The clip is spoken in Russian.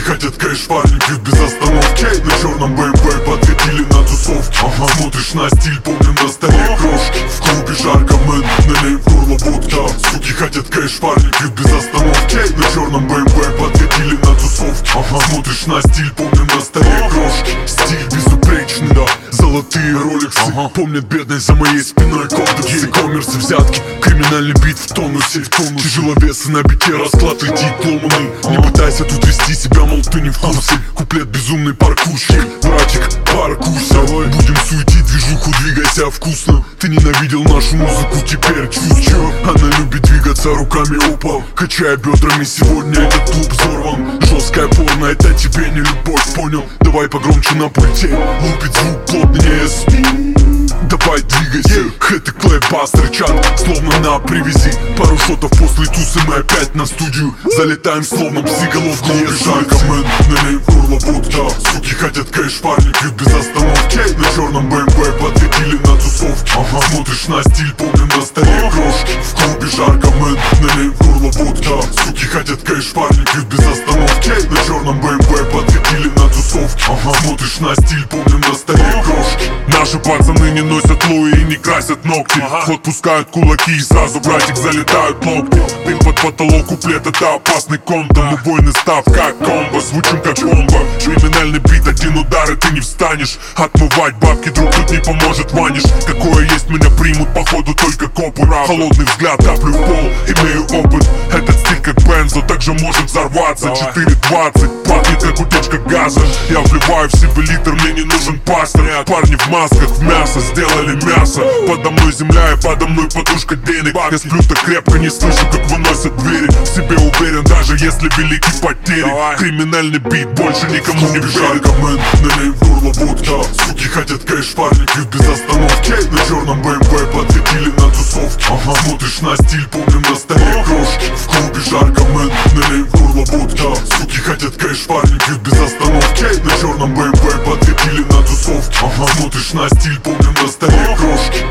хотят кэш, парни пьют без остановки. На черном БМВ подкатили на тусовке. Смотришь на стиль, помним на столе крошки. В клубе жарко, мэн, налей в горло водка. Суки хотят кэш, парни пьют без остановки. На черном БМВ подкатили на тусовке. Смотришь на стиль, помним на столе крошки. Стиль безупречный, да, золотые роликсы. Помнят бедность за моей спиной комплексы. Коммерсы, взятки, криминальный бит в тонусе. Тяжеловесы на бите, расклад летит ломаный. Не пытайся тут вести себя, мол, ты не в курсе. Куплет безумный паркурщик, братик, паркуйся. Будем суетить движуху, двигайся вкусно. Ты ненавидел нашу музыку, теперь чувствую. Она любит двигаться руками, опа, качая бедрами. Сегодня этот клуб взорван. Жесткая порно, это тебе не любовь, понял? Давай погромче на пульте, лупит звук плотнее. Давай двигайся, хэты клэп-бас рычат, словно на привязи. Пару шотов после тусы, мы опять на студию залетаем, словно псиголовки. Жарко, мэн, налей в горло водка. Суки хотят кэш, парни пьют без остановки. На черном БМВ подкатили на тусовке. Смотришь на стиль, помним на столе крошки. В клубе жарко, мэн, налей в горло водка. Суки хотят кэш, парни пьют без остановки. На черном БМВ подкатили на тусовке. Смотришь на стиль, помним на столе крошки. Наши пацаны не носят луи и не красят ногти. В ход пускают кулаки и сразу, братик, залетают локти. Дым под потолок, куплет, это опасный контом. Убойный став, как комбо, звучим как бомба. Криминальный бит, один удар и ты не встанешь. Отмывать бабки, друг, тут не поможет, ванишь. Какое есть, меня примут, походу только копы. Холодный взгляд, таплю в пол, имею опыт. Этот стиль как бензо, также может взорваться. 4:20, пахнет как утечка газа. Я вливаю в себе литр, мне не нужен пастор. Парни в масках, в мясо, сделали мясо. Подо мной земля и подо мной подушка денег. Я сплю так крепко, не слышу, как выносят двери. В себе уверен, даже если велики потери. Криминальный бит больше никому не верит. Жарко, мэн, налей в горло водка. Суки хотят кэш, парни пьют без остановки. На черном БМВ подкатили на тусовке. Смотришь на стиль, помним на столе крошки. В клубе жарко, мэн, налей в горло водка. Суки хотят кэш, парни пьют без остановки. На черном БМВ подкатили на тусовке. Смотришь на стиль, помним на столе крошки.